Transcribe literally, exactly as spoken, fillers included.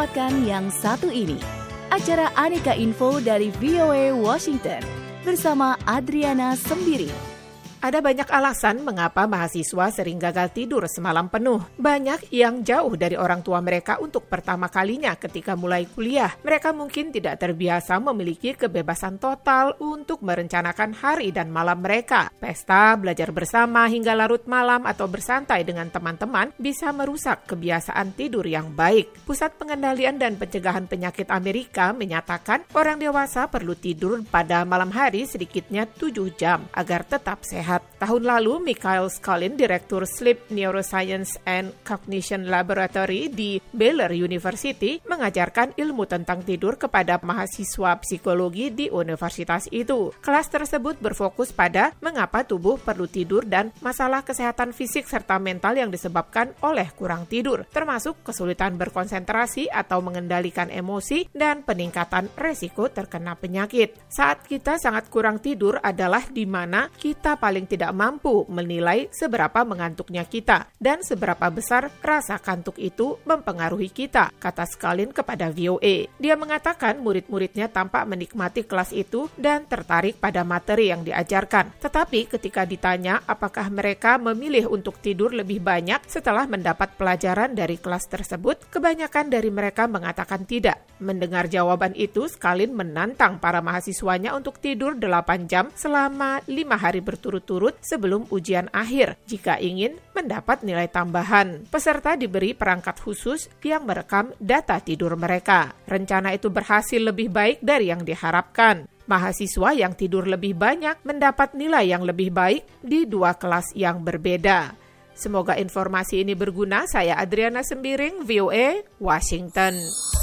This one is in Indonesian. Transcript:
Dengarkan yang satu ini, acara Aneka Info dari V O A Washington bersama Adriana Sembiring. Ada banyak alasan mengapa mahasiswa sering gagal tidur semalam penuh. Banyak yang jauh dari orang tua mereka untuk pertama kalinya ketika mulai kuliah. Mereka mungkin tidak terbiasa memiliki kebebasan total untuk merencanakan hari dan malam mereka. Pesta, belajar bersama hingga larut malam atau bersantai dengan teman-teman bisa merusak kebiasaan tidur yang baik. Pusat Pengendalian dan Pencegahan Penyakit Amerika menyatakan orang dewasa perlu tidur pada malam hari sedikitnya tujuh jam agar tetap sehat. Tahun lalu, Michael Scullin, Direktur Sleep Neuroscience and Cognition Laboratory di Baylor University, mengajarkan ilmu tentang tidur kepada mahasiswa psikologi di universitas itu. Kelas tersebut berfokus pada mengapa tubuh perlu tidur dan masalah kesehatan fisik serta mental yang disebabkan oleh kurang tidur, termasuk kesulitan berkonsentrasi atau mengendalikan emosi dan peningkatan resiko terkena penyakit. Saat kita sangat kurang tidur adalah di mana kita paling tidak mampu menilai seberapa mengantuknya kita dan seberapa besar rasa kantuk itu mempengaruhi kita, kata Scullin kepada V O A. Dia mengatakan murid-muridnya tampak menikmati kelas itu dan tertarik pada materi yang diajarkan. Tetapi ketika ditanya apakah mereka memilih untuk tidur lebih banyak setelah mendapat pelajaran dari kelas tersebut, kebanyakan dari mereka mengatakan tidak. Mendengar jawaban itu, Scullin menantang para mahasiswanya untuk tidur delapan jam selama lima hari berturut turut sebelum ujian akhir jika ingin mendapat nilai tambahan. Peserta diberi perangkat khusus yang merekam data tidur mereka. Rencana itu berhasil lebih baik dari yang diharapkan. Mahasiswa yang tidur lebih banyak mendapat nilai yang lebih baik di dua kelas yang berbeda. Semoga informasi ini berguna. Saya Adriana Sembiring, V O A, Washington.